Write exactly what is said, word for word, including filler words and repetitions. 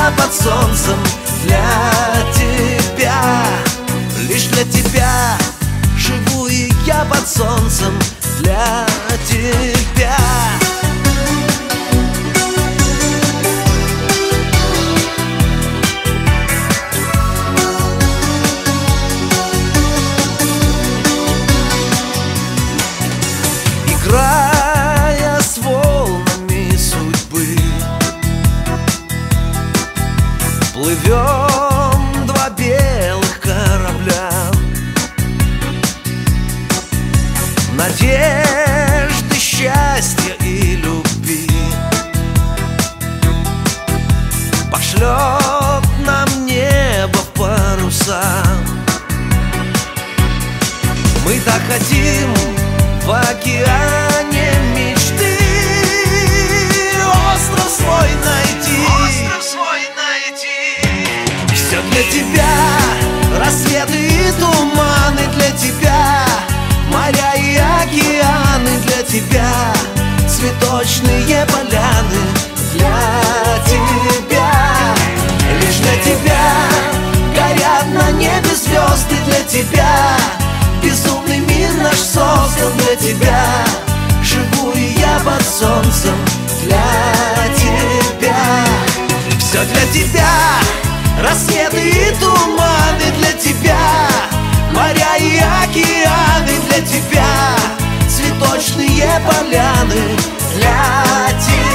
я под солнцем для тебя. Лишь для тебя живу и я под солнцем для тебя. Играя с волнами судьбы, плывем два белых корабля. Надежды, счастья и любви пошлет нам небо в паруса. Мы так хотим в океане мечты остров свой найти, остров свой найти. Все для тебя, рассветы и туманы для тебя, моря и океаны для тебя, цветочные поляны для тебя. Лишь для тебя горят на небе звезды для тебя. Безумный мир наш создан для тебя. Живу и я под солнцем для тебя. Все для тебя, рассветы и туманы для тебя, моря и океаны для тебя, цветочные поляны для тебя.